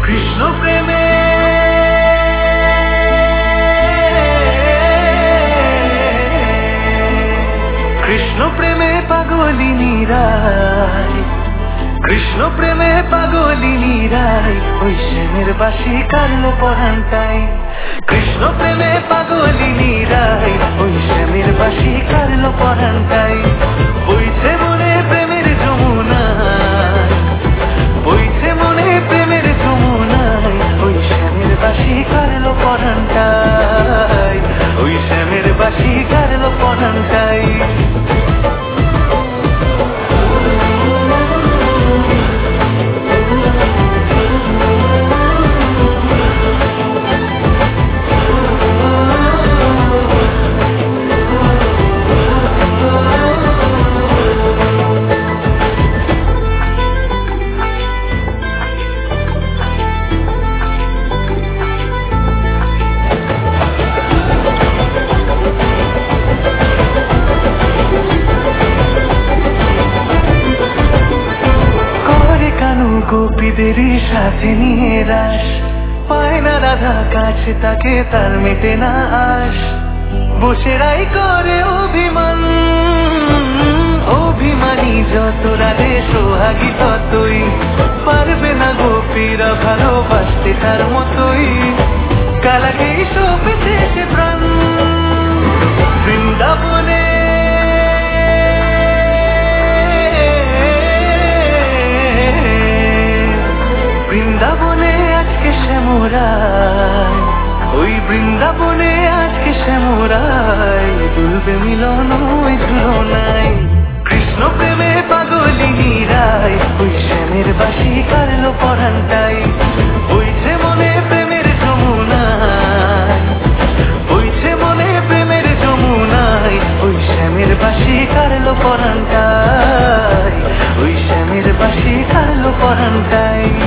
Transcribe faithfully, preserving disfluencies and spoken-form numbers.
কৃষ্ণ প্রেমে কৃষ্ণ প্রেমে পাগলিনী রায়, কৃষ্ণ প্রেমে পাগলিনী রায়, ওই শ্যামের বাঁশি কারলো পরান্তাই। কৃষ্ণ প্রেমে পাগলিনী রায়, ওই শ্যামের বাঁশি কারলো পরান্তাই। বইছে মনে প্রেমের যমুনায়, বইছে মনে প্রেমের যমুনায়, ওই শ্যামের বাঁশি কারলো পরান্তাই, ওই শ্যামের বাঁশি কারলো পরান্তাই। গোপীদেরই সাথে নিয়ে রাস, পায় না রাধা কাছে তাকে, তার মেটে না আস। বসেরাই করে অভিমান, অভিমানী যত রাধে সোহাগী ততই, পারবে না গোপীরা ভালোবাসতে তার মতোই। কালাকেই সপেছে সে প্রাণ বৃন্দাবনে, বৃন্দাবনে আজকে শ্যামরায়, ওই বৃন্দাবনে আজকে শ্যামরায়, দুলবে মিলন ওই তুলনায়। কৃষ্ণ প্রেমে পাগলিনী রায়, ওই শ্যামের বাঁশি কারলো পরান্তাই। বইছে মনে প্রেমের যমুনায়, বইছে মনে প্রেমের যমুনায়, ওই শ্যামের বাঁশি কারলো পরান্তাই, ওই শ্যামের বাঁশি কারলো পরান্তাই।